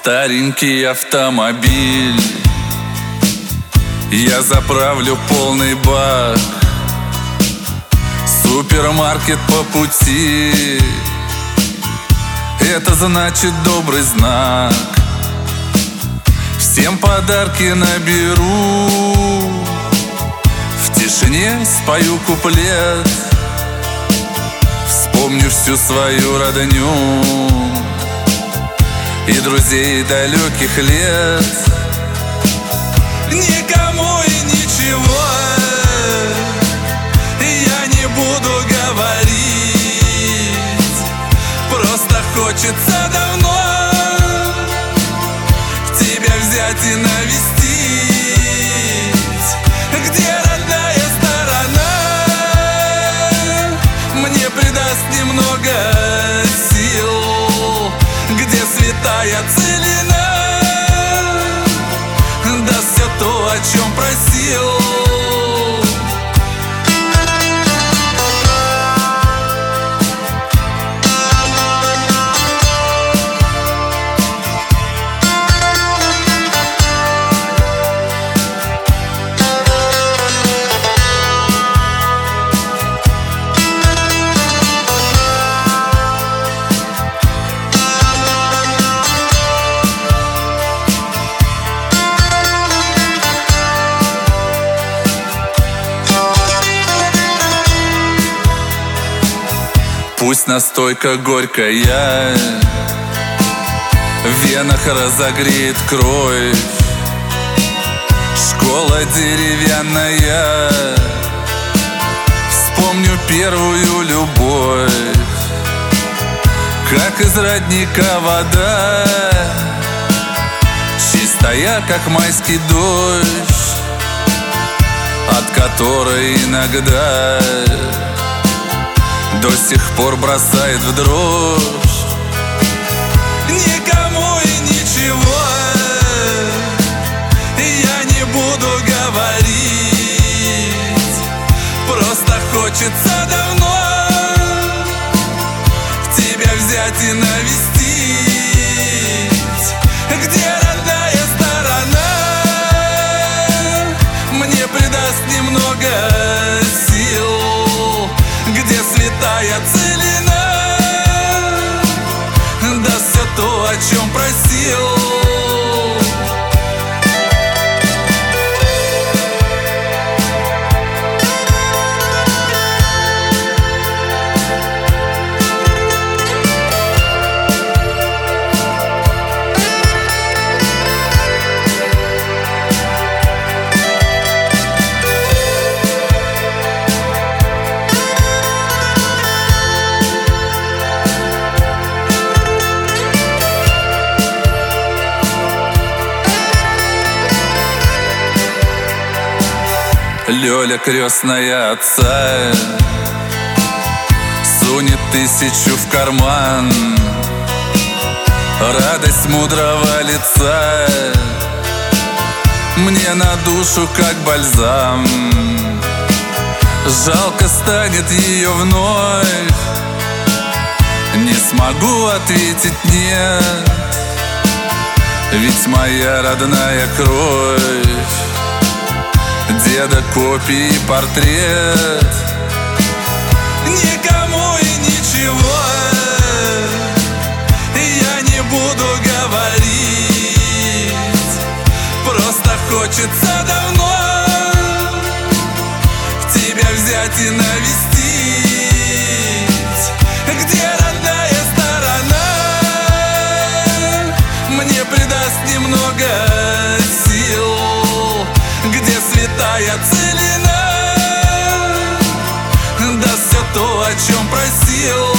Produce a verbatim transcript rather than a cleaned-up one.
Старенький автомобиль, я заправлю полный бак. Супермаркет по пути, это значит добрый знак. Всем подарки наберу, в тишине спою куплет, вспомню всю свою родню и друзей далеких лет. Никому и ничего я не буду говорить, просто хочется давно тебя взять и навестить. Где родная сторона мне придаст немного сил, где святая целина даст все то, о чем просил. Пусть настойка горькая в венах разогреет кровь, школа деревянная, вспомню первую любовь. Как из родника вода, чистая, как майский дождь, от которой иногда до сих пор бросает в дрожь. Никому и ничего я не буду говорить, просто хочется давно тебя взять и навестить. Где родная сторона мне придаст немного сил, где святая целина даст все то, о чем просил. Лёля, крестная отца, сунет тысячу в карман, радость мудрого лица мне на душу как бальзам. Жалко станет ее вновь, не смогу ответить нет, ведь моя родная кровь, деда копии портрет. Никому и ничего я не буду говорить, просто хочется давно тебя взять и навестить. Где родная сторона мне придаст немного сил, где святая целина даст все то, о чем просил.